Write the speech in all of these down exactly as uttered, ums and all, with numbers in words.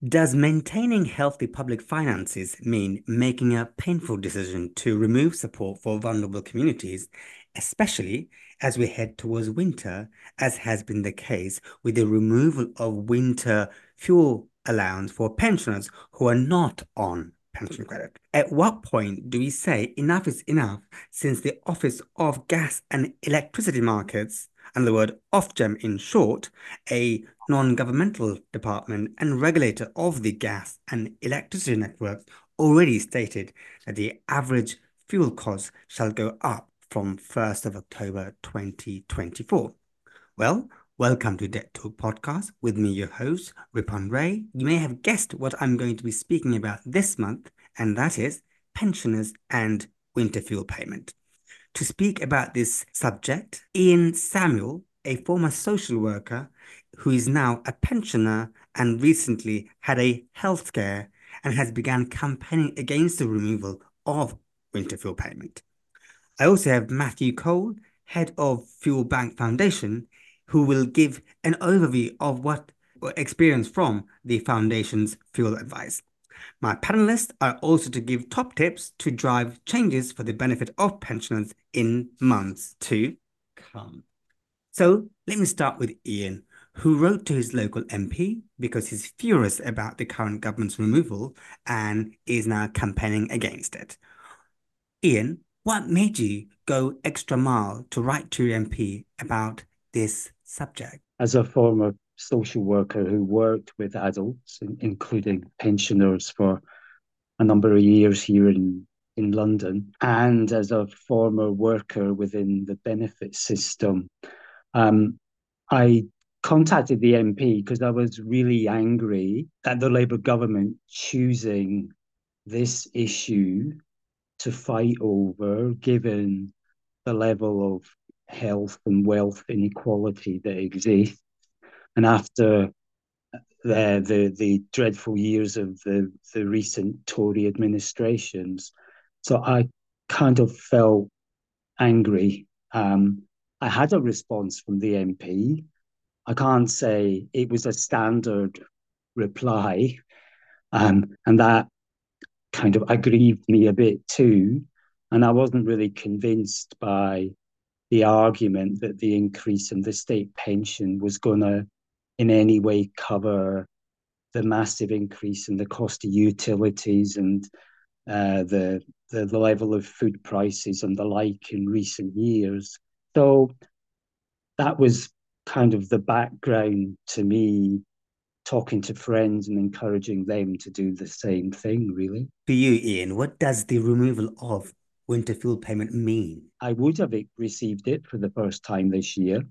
Does maintaining healthy public finances mean making a painful decision to remove support for vulnerable communities, especially as we head towards winter, as has been the case with the removal of winter fuel allowance for pensioners who are not on pension credit? At what point do we say enough is enough, since the Office of Gas and Electricity Markets, and the word Ofgem in short, a non-governmental department and regulator of the gas and electricity networks, already stated that the average fuel cost shall go up from first of October twenty twenty-four. Well, welcome to Debt Talk Podcast with me, your host, Ripan Ray. You may have guessed what I'm going to be speaking about this month, and that is pensioners and winter fuel payment. To speak about this subject, Ian Samuel, a former social worker who is now a pensioner and recently had a health scare and has begun campaigning against the removal of winter fuel payment. I also have Matthew Cole, head of Fuel Bank Foundation, who will give an overview of what experience from the foundation's fuel advice. My panelists are also to give top tips to drive changes for the benefit of pensioners in months to come. So let me start with Ian, who wrote to his local M P because he's furious about the current government's removal and is now campaigning against it. Ian, what made you go extra mile to write to your M P about this subject? As a former social worker who worked with adults, including pensioners, for a number of years here in, in London, and as a former worker within the benefit system, um, I contacted the M P because I was really angry at the Labour government choosing this issue to fight over, given the level of health and wealth inequality that exists. And after the the, the dreadful years of the, the recent Tory administrations, so I kind of felt angry. Um, I had a response from the M P. I can't say it was a standard reply, um, and that kind of aggrieved me a bit too. And I wasn't really convinced by the argument that the increase in the state pension was going to in any way cover the massive increase in the cost of utilities and uh, the, the the level of food prices and the like in recent years. So that was kind of the background to me talking to friends and encouraging them to do the same thing, really. For you, Ian, what does the removal of winter fuel payment mean? I would have received it for the first time this year,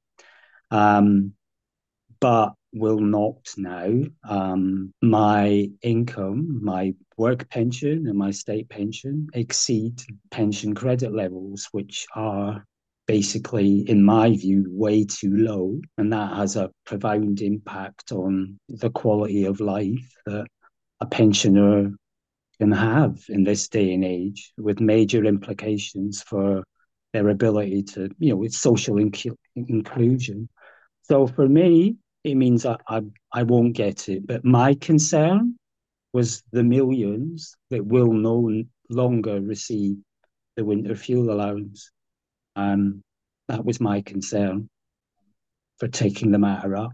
um, but will not now. Um, my income, my work pension and my state pension exceed pension credit levels, which are basically, in my view, way too low. And that has a profound impact on the quality of life that a pensioner can have in this day and age, with major implications for their ability to, you know, with social inc- inclusion. So for me, it means I, I I won't get it. But my concern was the millions that will no longer receive the winter fuel allowance. Um, that was my concern for taking the matter up.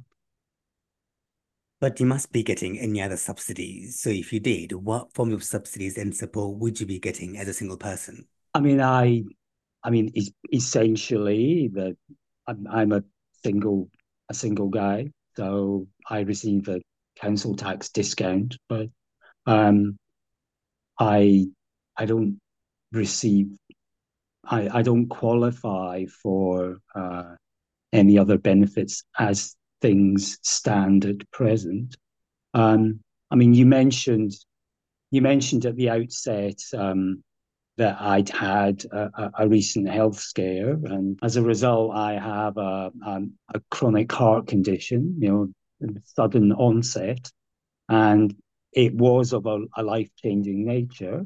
But you must be getting any other subsidies. So if you did, what form of subsidies and support would you be getting as a single person? I mean, I I mean, es- essentially, that I'm, I'm a single a single guy, so I receive a council tax discount, but um, I I don't receive I, I don't qualify for uh, any other benefits as things stand at present. Um, I mean, you mentioned you mentioned at the outset um, that I'd had a, a, recent health scare, and as a result, I have a, a, a chronic heart condition, you know, sudden onset, and it was of a, a life changing nature.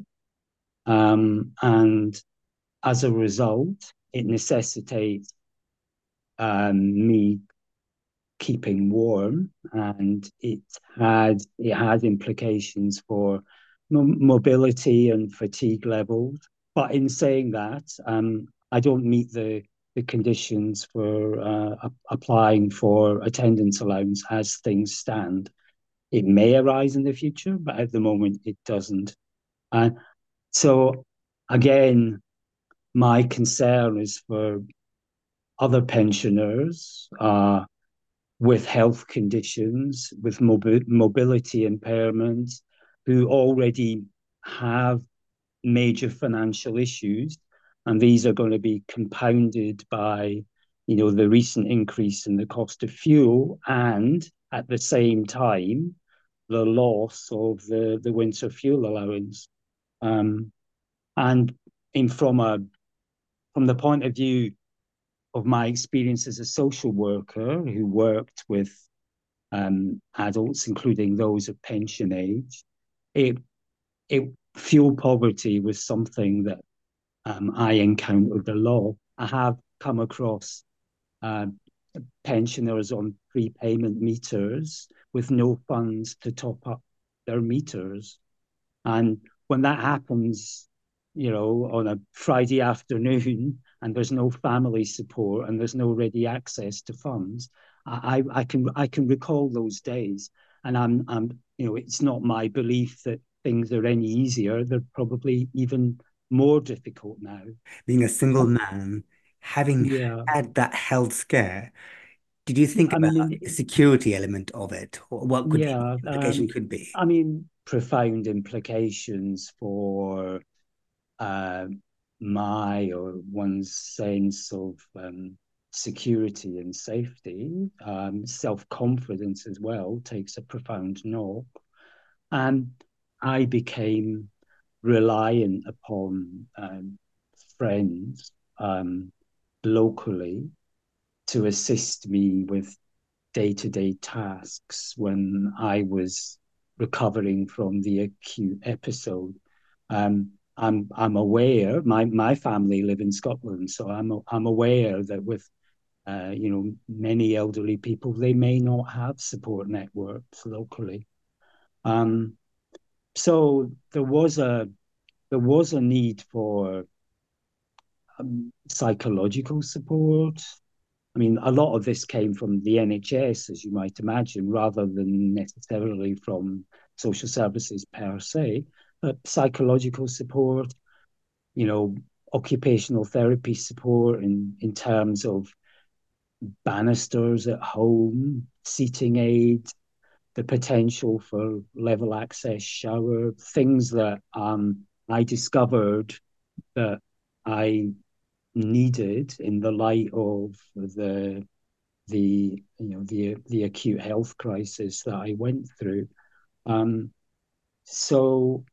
Um, and as a result, it necessitates um, me keeping warm, and it had it had implications for mobility and fatigue levels. But in saying that, um, I don't meet the the conditions for uh, applying for attendance allowance as things stand. It may arise in the future, but at the moment it doesn't. And so, again, my concern is for other pensioners uh, with health conditions, with mobi- mobility impairments, who already have major financial issues, and these are going to be compounded by, you know, the recent increase in the cost of fuel, and at the same time, the loss of the, the winter fuel allowance. Um, and in from a from the point of view of my experience as a social worker who worked with um, adults, including those of pension age, it, it fuel poverty was something that um, I encountered a lot. I have come across uh, pensioners on prepayment meters with no funds to top up their meters. And when that happens, you know, on a Friday afternoon and there's no family support and there's no ready access to funds, I, I can I can recall those days. And I'm I'm you know, it's not my belief that things are any easier. They're probably even more difficult now. Being a single Um, man, having yeah, had that health scare, did you think I about mean, the security element of it, or what could the yeah, implication um, could be? I mean, profound implications for uh, my or one's sense of um, security and safety, um, self confidence as well takes a profound knock. And I became reliant upon um, friends um, locally to assist me with day to day tasks when I was recovering from the acute episode. Um, I'm I'm aware my my family live in Scotland, so I'm I'm aware that with uh, you know, many elderly people, they may not have support networks locally. Um, so there was a there was a need for um, psychological support. I mean, a lot of this came from the N H S, as you might imagine, rather than necessarily from social services per se. But psychological support, you know, occupational therapy support in, in terms of banisters at home, seating aids, the potential for level access shower, things that um, I discovered that I needed in the light of the the you know the the acute health crisis that I went through. Um, so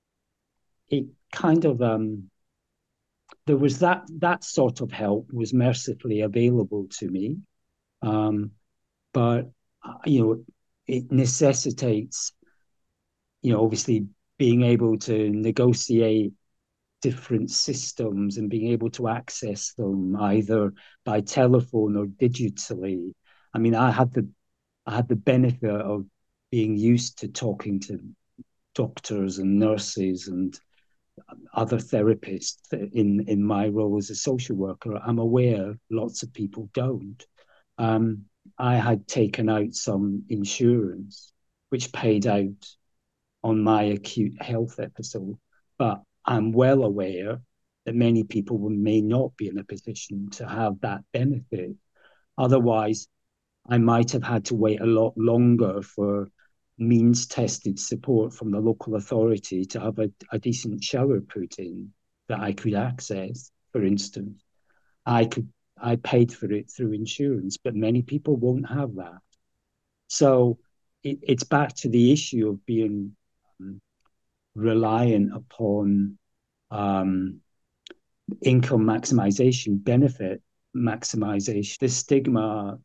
it kind of um, there was that that sort of help was mercifully available to me, um, but uh, you know it necessitates, you know, obviously being able to negotiate different systems and being able to access them either by telephone or digitally. I mean, I had the I had the benefit of being used to talking to doctors and nurses and other therapists in, in my role as a social worker. I'm aware lots of people don't. Um, I had taken out some insurance, which paid out on my acute health episode, but I'm well aware that many people may not be in a position to have that benefit. Otherwise, I might have had to wait a lot longer for means tested support from the local authority to have a, a decent shower put in that I could access, for instance. I could I paid for it through insurance, but many people won't have that. So it, it's back to the issue of being um, reliant upon um, income maximization, benefit maximization, the stigma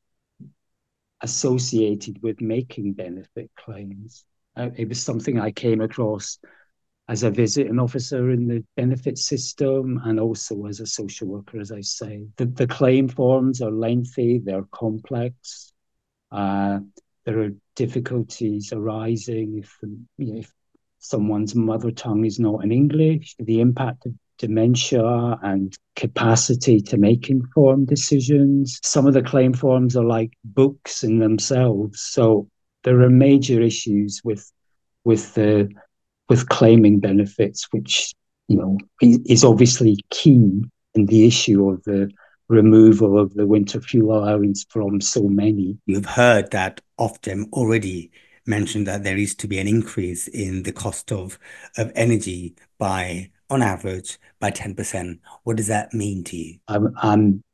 associated with making benefit claims. Uh, it was something I came across as a visiting officer in the benefit system and also as a social worker, as I say. The, the claim forms are lengthy, they're complex. Uh, there are difficulties arising if, you know, if someone's mother tongue is not in English, the impact of dementia and capacity to make informed decisions. Some of the claim forms are like books in themselves. So there are major issues with with the with claiming benefits, which, you know, is obviously key in the issue of the removal of the winter fuel allowance from so many. You've heard that Ofgem already mentioned that there is to be an increase in the cost of, of energy by, on average, by ten percent. What does that mean to you? I'm, I'm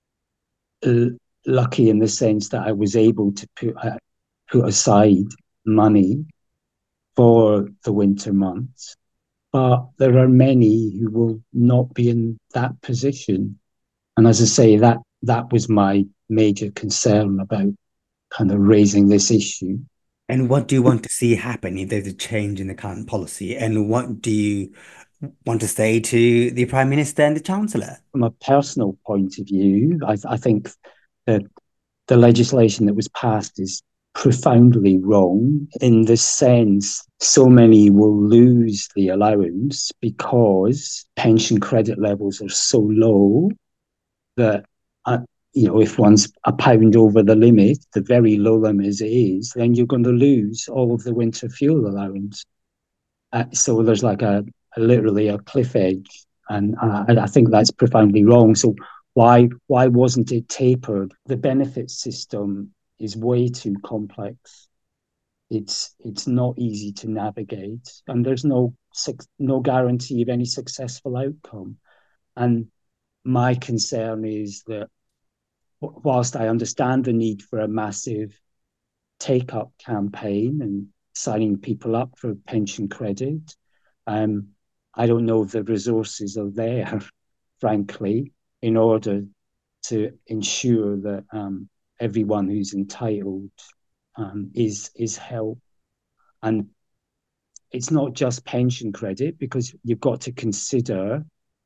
lucky in the sense that I was able to put, uh, put aside money for the winter months. But there are many who will not be in that position. And as I say, that that was my major concern about kind of raising this issue. And what do you want to see happen if there's a change in the current policy? And what do you want to say to the Prime Minister and the Chancellor? From a personal point of view, I, I think that the legislation that was passed is profoundly wrong in the sense so many will lose the allowance because pension credit levels are so low that, uh, you know, if one's a pound over the limit, the very low limit as it is, then you're going to lose all of the winter fuel allowance. Uh, so there's like a, a literally a cliff edge, and uh, I think that's profoundly wrong. So why why wasn't it tapered? The benefit system is way too complex. It's it's not easy to navigate, and there's no no guarantee of any successful outcome. And my concern is that whilst I understand the need for a massive take-up campaign and signing people up for pension credit, um, I don't know if the resources are there, frankly, in order to ensure that um, everyone who's entitled um, is is helped. And it's not just pension credit, because you've got to consider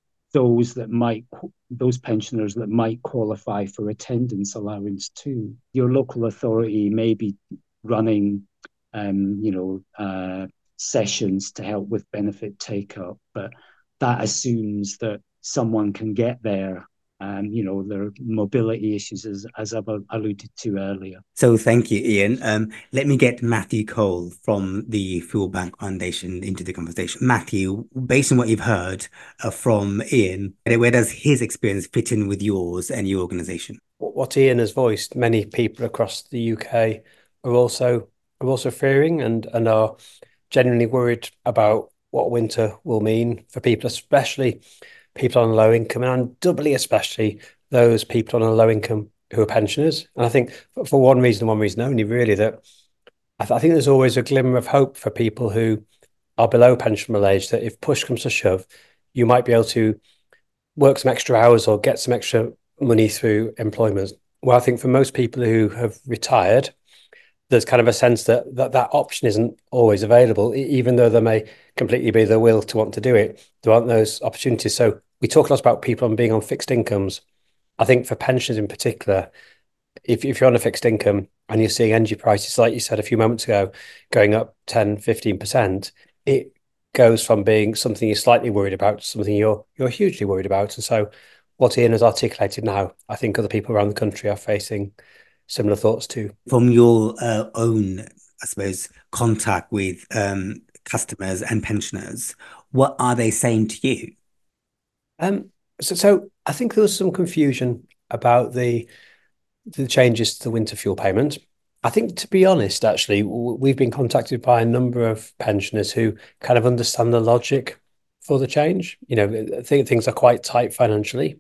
those that might those pensioners that might qualify for attendance allowance too. Your local authority may be running um, you know uh, sessions to help with benefit take up, but that assumes that someone can get there. Um, you know, there are mobility issues, as, as I've alluded to earlier. So thank you, Ian. Um, let me get Matthew Cole from the Fuel Bank Foundation into the conversation. Matthew, based on what you've heard uh, from Ian, where does his experience fit in with yours and your organisation? What Ian has voiced, many people across the U K are also are also fearing and and are genuinely worried about what winter will mean for people, especially people on low income, and doubly especially those people on a low income who are pensioners. And I think for one reason, one reason only, really, that I, th I think there's always a glimmer of hope for people who are below pensionable age, that if push comes to shove, you might be able to work some extra hours or get some extra money through employment. Well, I think for most people who have retired, there's kind of a sense that that, that option isn't always available, even though there may completely be the will to want to do it. There aren't those opportunities. So we talk a lot about people on being on fixed incomes. I think for pensioners in particular, if, if you're on a fixed income and you're seeing energy prices, like you said a few moments ago, going up ten, fifteen percent, it goes from being something you're slightly worried about to something you're you're hugely worried about. And so what Ian has articulated now, I think other people around the country are facing similar thoughts too. From your uh, own, I suppose, contact with um, customers and pensioners, what are they saying to you? Um, so, so I think there was some confusion about the the changes to the winter fuel payment. I think, to be honest, actually, we've been contacted by a number of pensioners who kind of understand the logic for the change. You know, I think things are quite tight financially,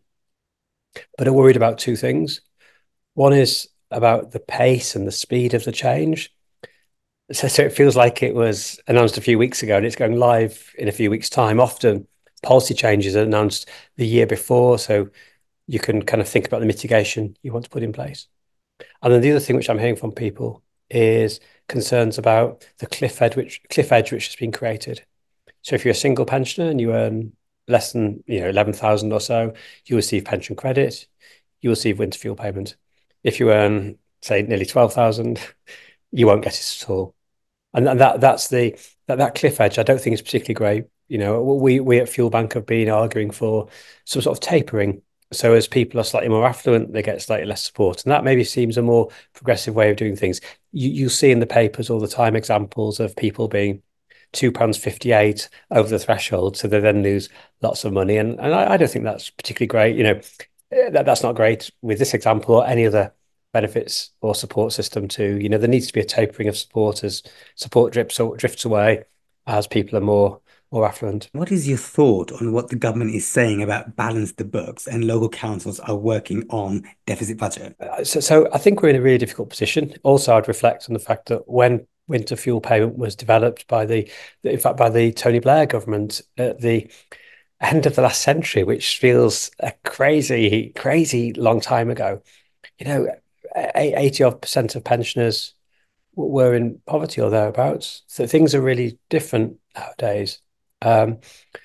but are worried about two things. One is about the pace and the speed of the change. So, so it feels like it was announced a few weeks ago and it's going live in a few weeks' time. Often policy changes are announced the year before, so you can kind of think about the mitigation you want to put in place. And then the other thing which I'm hearing from people is concerns about the cliff edge which cliff edge which has been created. So if you're a single pensioner and you earn less than, you know, eleven thousand or so, you receive pension credit, you receive winter fuel payment. If you earn say nearly twelve thousand, you won't get it at all. And, and that that's the that, that cliff edge, I don't think is particularly great. You know, we we at Fuel Bank have been arguing for some sort of tapering. So as people are slightly more affluent, they get slightly less support. And that maybe seems a more progressive way of doing things. You you see in the papers all the time examples of people being two pounds fifty-eight over the threshold, so they then lose lots of money. And and I, I don't think that's particularly great. You know, that, that's not great with this example or any other benefits or support system too. You know, there needs to be a tapering of support as support drips or drifts away as people are more more affluent. What is your thought on what the government is saying about balance the books and local councils are working on deficit budget? Uh, so, so I think we're in a really difficult position. Also, I'd reflect on the fact that when winter fuel payment was developed by the, in fact, by the Tony Blair government at the end of the last century, which feels a crazy, crazy long time ago, you know, eighty odd percent of pensioners were in poverty or thereabouts. So things are really different nowadays. Um,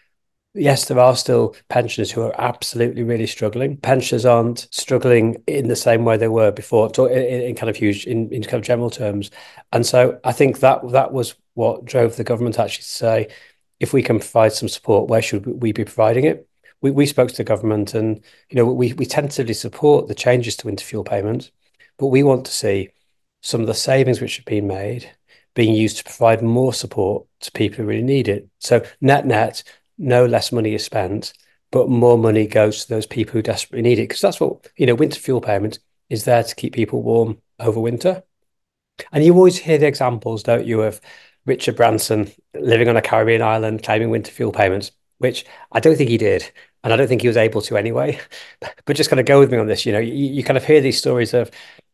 yes, there are still pensioners who are absolutely really struggling. Pensioners aren't struggling in the same way they were before, in, in kind of huge, in, in kind of general terms. And so I think that that was what drove the government actually to say, if we can provide some support, where should we be providing it? We we spoke to the government, and you know we we tentatively support the changes to winter fuel payment, but we want to see some of the savings which have been made being used to provide more support to people who really need it. So net net, no less money is spent, but more money goes to those people who desperately need it. Because that's what, you know, winter fuel payment is there to keep people warm over winter. And you always hear the examples, don't you, of Richard Branson living on a Caribbean island claiming winter fuel payments, which I don't think he did. And I don't think he was able to anyway. But just kind of go with me on this. You know, you, you kind of hear these stories of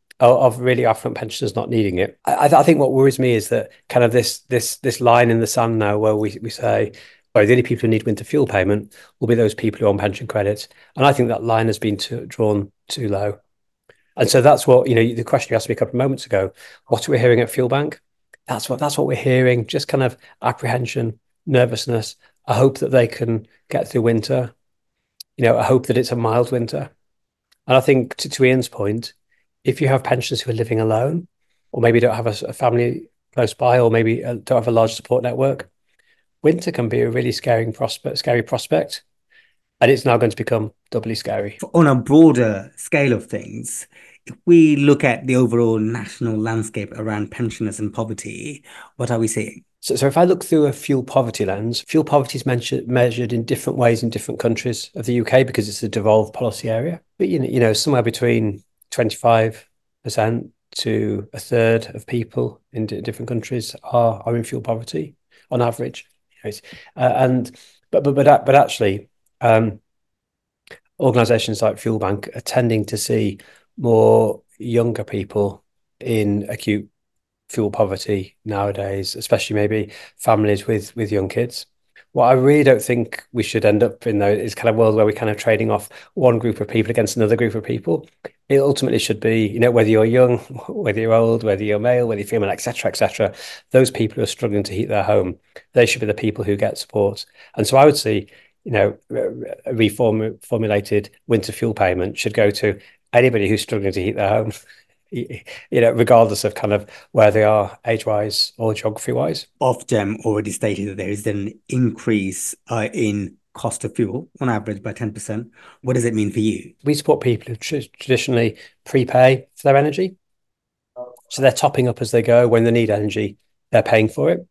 of really affluent pensioners not needing it. I, I think what worries me is that kind of this this this line in the sand now where we, we say, sorry, the only people who need winter fuel payment will be those people who are on pension credits. And I think that line has been too, drawn too low. And so that's what, you know, the question you asked me a couple of moments ago, what are we hearing at Fuel Bank? That's what that's what we're hearing, just kind of apprehension, nervousness, a hope that they can get through winter, you know, a hope that it's a mild winter. And I think to, to Ian's point, if you have pensioners who are living alone, or maybe don't have a, a family close by, or maybe don't have a large support network, winter can be a really scary prospect, scary prospect. And it's now going to become doubly scary. On a broader scale of things, if we look at the overall national landscape around pensioners and poverty, what are we seeing? So, so if I look through a fuel poverty lens, fuel poverty is measured, measured in different ways in different countries of the U K because it's a devolved policy area. But, you know, you know somewhere between twenty-five percent to a third of people in d- different countries are, are in fuel poverty on average. You know, uh, and but but but but actually, um, organisations like Fuel Bank are tending to see more younger people in acute fuel poverty nowadays, especially maybe families with with young kids. What I really don't think we should end up in, though, is kind of world where we're kind of trading off one group of people against another group of people. It ultimately should be, you know, whether you're young, whether you're old, whether you're male, whether you're female, et cetera, et cetera. Those people who are struggling to heat their home, they should be the people who get support. And so I would see, you know, a reform formulated winter fuel payment should go to anybody who's struggling to heat their home, you know, regardless of kind of where they are age-wise or geography-wise. Ofgem already stated that there is an increase uh, in cost of fuel on average by ten percent. What does it mean for you? We support people who tr- traditionally prepay for their energy. So they're topping up as they go. When they need energy, they're paying for it. And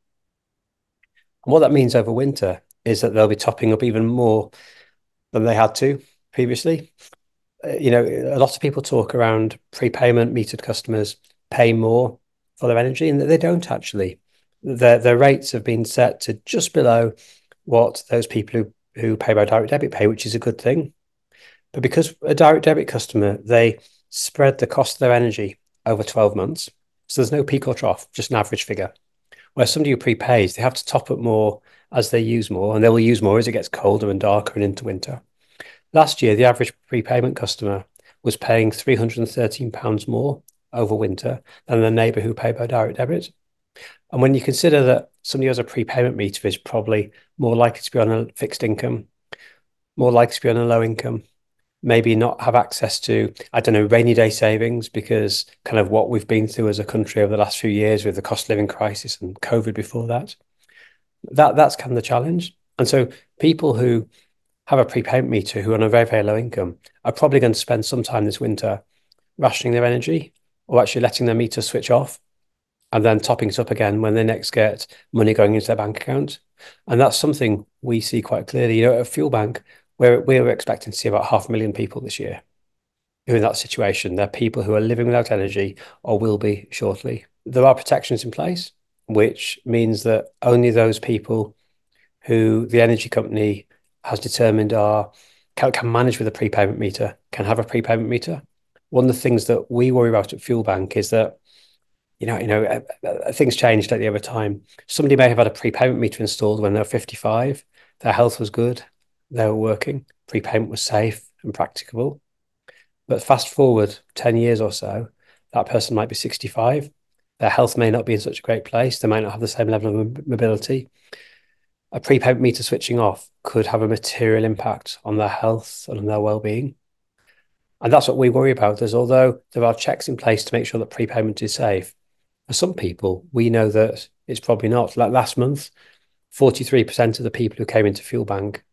what that means over winter is that they'll be topping up even more than they had to previously. You know, a lot of people talk around prepayment, metered customers pay more for their energy, and they don't actually. Their their rates have been set to just below what those people who, who pay by direct debit pay, which is a good thing. But because a direct debit customer, they spread the cost of their energy over twelve months. So there's no peak or trough, just an average figure. Where somebody who prepays, they have to top up more as they use more, and they will use more as it gets colder and darker and into winter. Last year, the average prepayment customer was paying three hundred thirteen pounds more over winter than the neighbour who paid by direct debit. And when you consider that somebody who has a prepayment meter is probably more likely to be on a fixed income, more likely to be on a low income, maybe not have access to, I don't know, rainy day savings, because kind of what we've been through as a country over the last few years with the cost of living crisis and COVID before that, that that's kind of the challenge. And so people who have a prepayment meter who are on a very, very low income are probably going to spend some time this winter rationing their energy, or actually letting their meter switch off and then topping it up again when they next get money going into their bank account. And that's something we see quite clearly. You know, at Fuel Bank, we're, we're expecting to see about half a million people this year who are in that situation. They're people who are living without energy or will be shortly. There are protections in place, which means that only those people who the energy company has determined are can, can manage with a prepayment meter can have a prepayment meter. One of the things that we worry about at Fuel Bank is that, you know, you know, uh, uh, things change lately over time. Somebody may have had a prepayment meter installed when they were fifty-five. Their health was good. They were working. Prepayment was safe and practicable. But fast forward ten years or so, that person might be sixty-five. Their health may not be in such a great place. They might not have the same level of mobility. A prepayment meter switching off could have a material impact on their health and on their well-being. And that's what we worry about, is although there are checks in place to make sure that prepayment is safe, for some people, we know that it's probably not. Like last month, forty-three percent of the people who came into Fuel Bank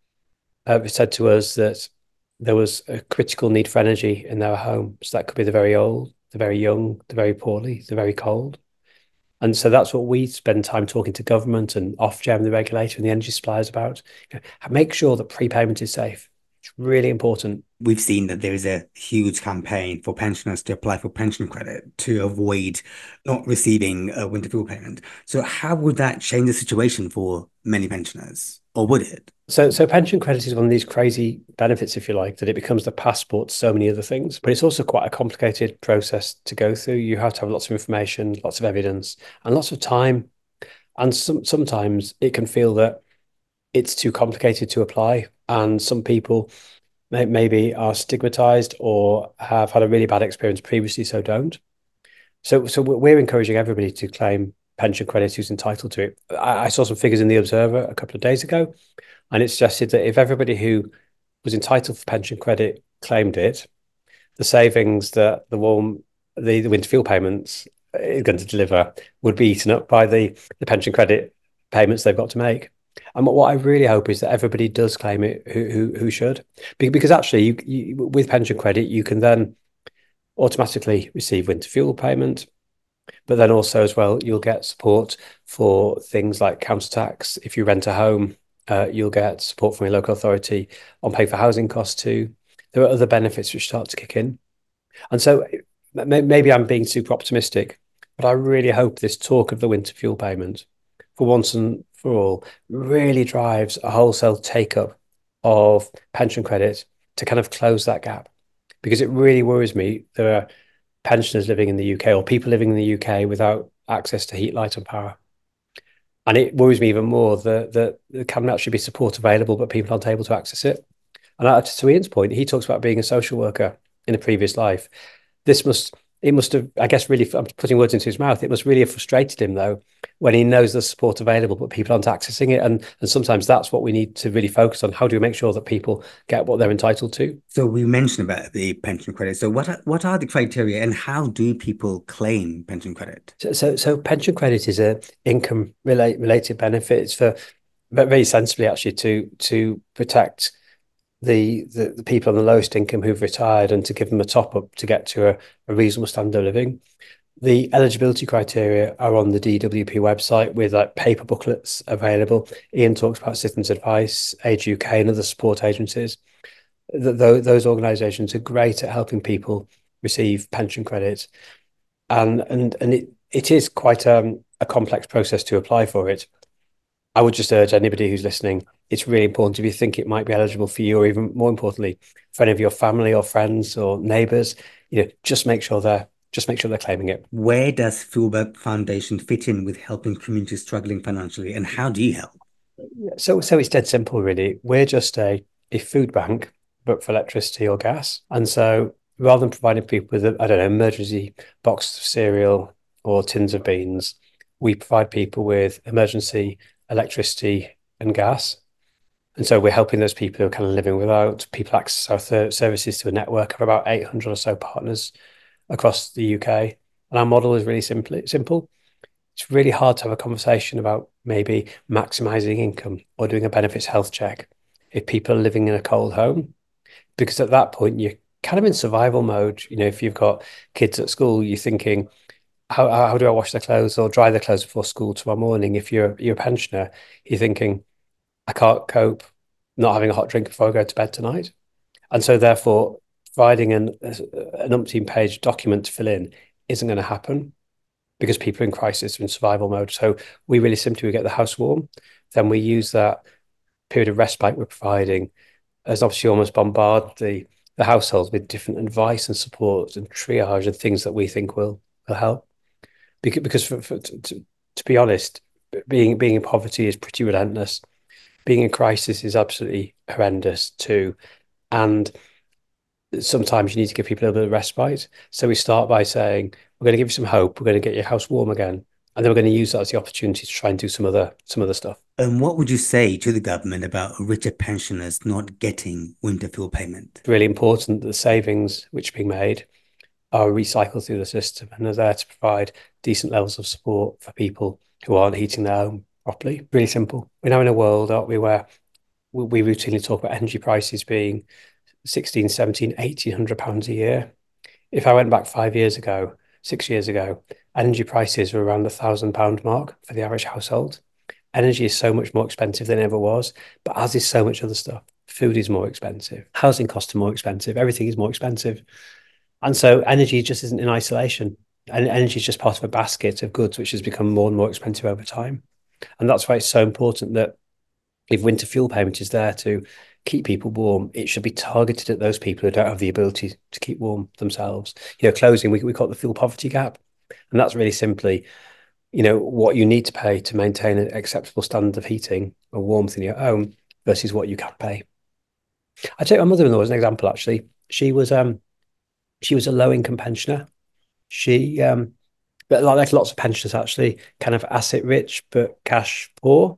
uh, said to us that there was a critical need for energy in their home. So that could be the very old, the very young, the very poorly, the very cold. And so that's what we spend time talking to government and Ofgem, the regulator, and the energy suppliers about. You know, make sure that prepayment is safe. It's really important. We've seen that there is a huge campaign for pensioners to apply for pension credit to avoid not receiving a winter fuel payment. So how would that change the situation for many pensioners, or would it? So, so pension credit is one of these crazy benefits, if you like, that it becomes the passport to so many other things. But it's also quite a complicated process to go through. You have to have lots of information, lots of evidence, and lots of time. And some, sometimes it can feel that it's too complicated to apply. And some people may, maybe are stigmatized or have had a really bad experience previously, so don't. So, so we're encouraging everybody to claim pension credit who's entitled to it. I, I saw some figures in the Observer a couple of days ago, and it suggested that if everybody who was entitled for pension credit claimed it, the savings that the warm the, the winter fuel payments is going to deliver would be eaten up by the, the pension credit payments they've got to make. And what I really hope is that everybody does claim it who who, who should, because actually, you, you, with pension credit, you can then automatically receive winter fuel payment, but then also as well, you'll get support for things like council tax. If you rent a home, uh, you'll get support from your local authority on pay for housing costs too. There are other benefits which start to kick in. And so maybe I'm being super optimistic, but I really hope this talk of the winter fuel payment, for once and for all, really drives a wholesale take-up of pension credit to kind of close that gap. Because it really worries me there are pensioners living in the U K or people living in the U K without access to heat, light and power. And it worries me even more that, that there can actually be support available, but people aren't able to access it. And to Ian's point, he talks about being a social worker in a previous life. This must, it must have, I guess, really, I'm putting words into his mouth, it must really have frustrated him, though, when he knows there's support available, but people aren't accessing it. And, and sometimes that's what we need to really focus on. How do we make sure that people get what they're entitled to? So we mentioned about the pension credit. So what are, what are the criteria and how do people claim pension credit? So, so, so pension credit is a income relate, related benefit. It's for, very sensibly actually, to, to protect The, the the people on the lowest income who've retired and to give them a top up to get to a, a reasonable standard of living. The eligibility criteria are on the D W P website with like paper booklets available. Ian talks about Citizens Advice, Age U K and other support agencies. The, the, those organisations are great at helping people receive pension credit. And and and it, it is quite um, a complex process to apply for it. I would just urge anybody who's listening, it's really important if you think it might be eligible for you, or even more importantly, for any of your family or friends or neighbours, you know, just make sure they're just make sure they're claiming it. Where does Fuel Bank Foundation fit in with helping communities struggling financially, and how do you help? So, so it's dead simple, really. We're just a, a food bank, but for electricity or gas. And so rather than providing people with, a, I don't know, emergency box of cereal or tins of beans, we provide people with emergency electricity and gas. And so we're helping those people who are kind of living without. People access our services to a network of about eight hundred or so partners across the U K. And our model is really simple. Simple. It's really hard to have a conversation about maybe maximizing income or doing a benefits health check if people are living in a cold home, because at that point you're kind of in survival mode. You know, if you've got kids at school, you're thinking, how how do I wash their clothes or dry their clothes before school tomorrow morning? If you're you're a pensioner, you're thinking, I can't cope not having a hot drink before I go to bed tonight. And so therefore, providing an an umpteen page document to fill in isn't going to happen because people are in crisis, are in survival mode. So we really simply we get the house warm. Then we use that period of respite we're providing as obviously almost bombard the the household with different advice and support and triage and things that we think will will help. Because, because for, for, to, to be honest, being being in poverty is pretty relentless. Being in crisis is absolutely horrendous too. And sometimes you need to give people a little bit of respite. So we start by saying, we're going to give you some hope. We're going to get your house warm again. And then we're going to use that as the opportunity to try and do some other some other stuff. And what would you say to the government about richer pensioners not getting winter fuel payment? It's really important that the savings which are being made are recycled through the system and are there to provide decent levels of support for people who aren't heating their home properly. Really simple. We're now in a world, aren't we, where we routinely talk about energy prices being sixteen, seventeen, eighteen hundred pounds a year. If I went back five years ago, six years ago, energy prices were around the thousand pound mark for the average household. Energy is so much more expensive than it ever was, but as is so much other stuff. Food is more expensive. Housing costs are more expensive. Everything is more expensive. And so energy just isn't in isolation. And energy is just part of a basket of goods, which has become more and more expensive over time. And that's why it's so important that if winter fuel payment is there to keep people warm, it should be targeted at those people who don't have the ability to keep warm themselves. You know, closing, we, we call it the fuel poverty gap. And that's really simply, you know, what you need to pay to maintain an acceptable standard of heating or warmth in your home versus what you can pay. I take my mother-in-law as an example, actually. She was um she was a low-income pensioner. She um but like lots of pensioners actually, kind of asset rich but cash poor.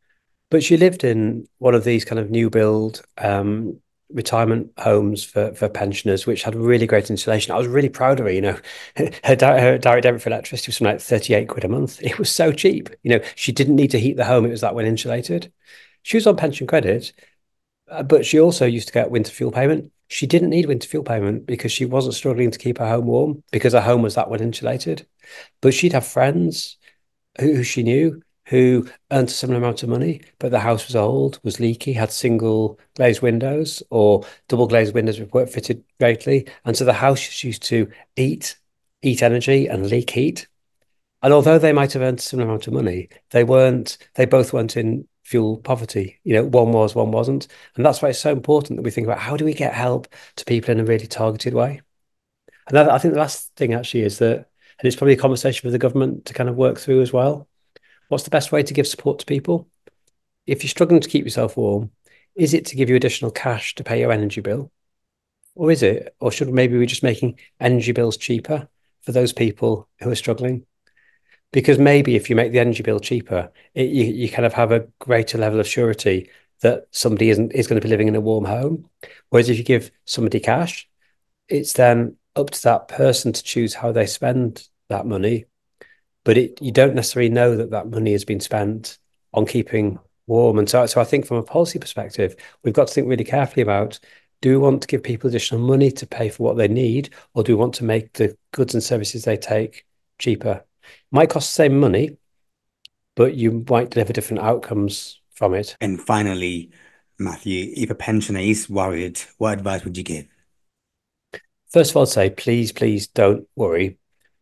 But she lived in one of these kind of new build um, retirement homes for, for pensioners, which had really great insulation. I was really proud of her, you know. Her, di- her direct debit for electricity was something like thirty-eight quid a month. It was so cheap. You know, she didn't need to heat the home. It was that well insulated. She was on pension credit, uh, but she also used to get winter fuel payment. She didn't need winter fuel payment because she wasn't struggling to keep her home warm because her home was that well insulated. But she'd have friends who, who she knew who earned a similar amount of money, but the house was old, was leaky, had single glazed windows or double glazed windows which weren't fitted greatly. And so the house used to eat, eat energy and leak heat. And although they might have earned a similar amount of money, they weren't, they both weren't in fuel poverty. You know, one was, one wasn't. And that's why it's so important that we think about how do we get help to people in a really targeted way. And I think the last thing actually is that, and it's probably a conversation with the government to kind of work through as well. What's the best way to give support to people? If you're struggling to keep yourself warm, is it to give you additional cash to pay your energy bill? Or is it, or should maybe we're just making energy bills cheaper for those people who are struggling? Because maybe if you make the energy bill cheaper, it, you, you kind of have a greater level of surety that somebody isn't is going to be living in a warm home. Whereas if you give somebody cash, it's then up to that person to choose how they spend that money. But it, you don't necessarily know that that money has been spent on keeping warm. And so, so I think from a policy perspective, we've got to think really carefully about, do we want to give people additional money to pay for what they need, or do we want to make the goods and services they take cheaper? It might cost the same money, but you might deliver different outcomes from it. And finally, Matthew, if a pensioner is worried, what advice would you give? First of all, I'd say, please, please don't worry,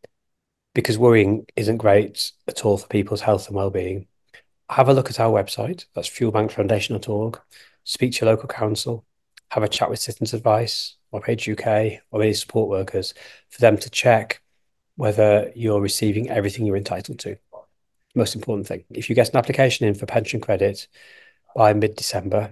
because worrying isn't great at all for people's health and well-being. Have a look at our website. That's fuel bank foundation dot org. Speak to your local council. Have a chat with Citizens Advice or Page U K or any support workers for them to check whether you're receiving everything you're entitled to. Most important thing. If you get an application in for pension credit by mid-December,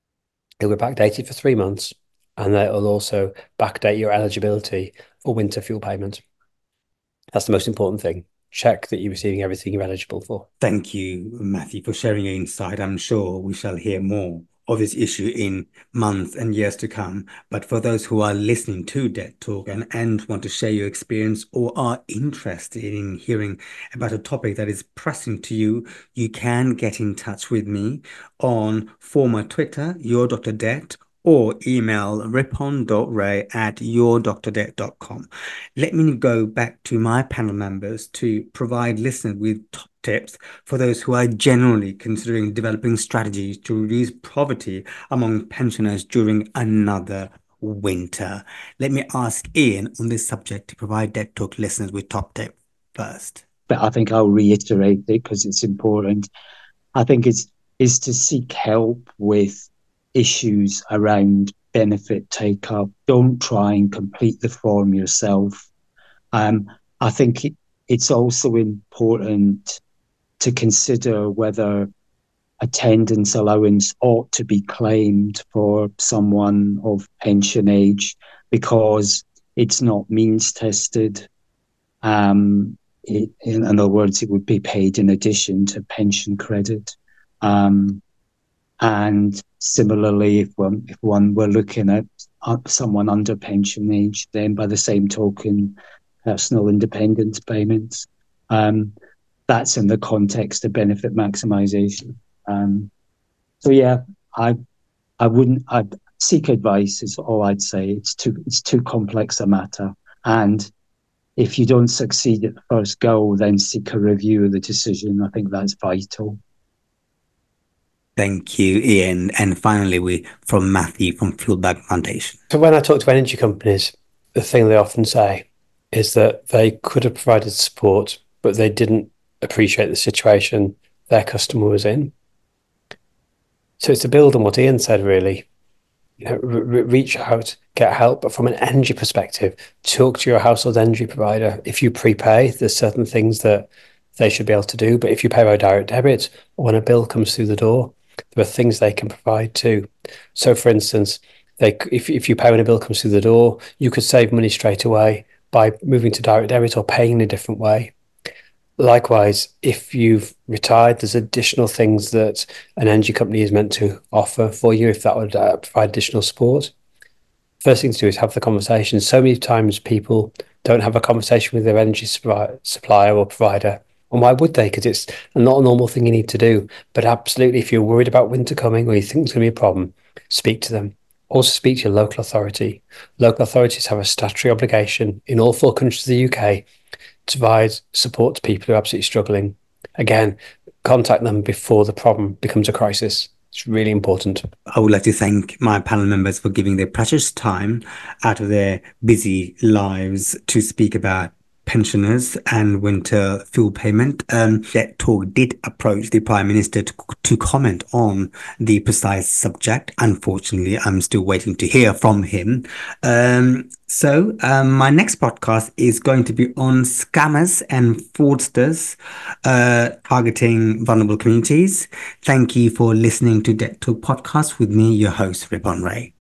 it'll be backdated for three months, and that will also backdate your eligibility for winter fuel payment. That's the most important thing. Check that you're receiving everything you're eligible for. Thank you, Matthew, for sharing your insight. I'm sure we shall hear more of this issue in months and years to come. But for those who are listening to Debt Talk and, and want to share your experience or are interested in hearing about a topic that is pressing to you, you can get in touch with me on former Twitter, Your Doctor Debt, or email ripon.ray at your doctor debt dot com. Let me go back to my panel members to provide listeners with top tips for those who are generally considering developing strategies to reduce poverty among pensioners during another winter. Let me ask Ian on this subject to provide Debt Talk listeners with top tips first. But I think I'll reiterate it because it's important. I think it's is to seek help with issues around benefit take-up. Don't try and complete the form yourself. Um, I think it, it's also important to consider whether attendance allowance ought to be claimed for someone of pension age because it's not means tested. Um, it, in other words, it would be paid in addition to pension credit. Um, And similarly, if one, if one were looking at someone under pension age, then by the same token, personal independence payments, um, that's in the context of benefit maximisation. Um, so yeah, I I wouldn't I'd seek advice is all I'd say. It's too it's too complex a matter, and if you don't succeed at the first go, then seek a review of the decision. I think that's vital. Thank you, Ian. And finally, we from Matthew from Fuelbag Foundation. So when I talk to energy companies, the thing they often say is that they could have provided support, but they didn't appreciate the situation their customer was in. So it's to build on what Ian said, really. You know, re- reach out, get help, but from an energy perspective, talk to your household energy provider. If you prepay, there's certain things that they should be able to do, but if you pay by direct debit or when a bill comes through the door, there are things they can provide too. So for instance, they if, if you pay when a bill comes through the door, you could save money straight away by moving to direct debit or paying in a different way. Likewise, if you've retired, there's additional things that an energy company is meant to offer for you if that would uh, provide additional support. First thing to do is have the conversation. So many times people don't have a conversation with their energy supplier or provider. And why would they? Because it's not a normal thing you need to do. But absolutely, if you're worried about winter coming or you think there's going to be a problem, speak to them. Also speak to your local authority. Local authorities have a statutory obligation in all four countries of the U K to provide support to people who are absolutely struggling. Again, contact them before the problem becomes a crisis. It's really important. I would like to thank my panel members for giving their precious time out of their busy lives to speak about pensioners and winter fuel payment. Um, Debt Talk did approach the Prime Minister to, to comment on the precise subject. Unfortunately, I'm still waiting to hear from him. Um, so um, my next podcast is going to be on scammers and fraudsters uh, targeting vulnerable communities. Thank you for listening to Debt Talk podcast with me, your host, Ripon Ray.